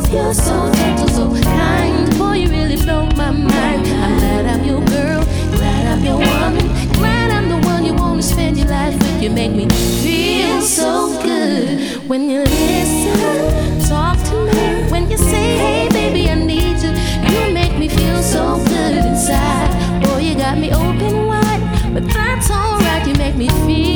You're so gentle, so kind. Boy, you really blow my mind. I'm glad I'm your girl, glad I'm your woman, glad I'm the one you wanna spend your life with. You make me feel so good when you listen, talk to me. When you say, hey baby, I need you, you make me feel so good inside. Boy, you got me open wide, but that's alright. You make me feel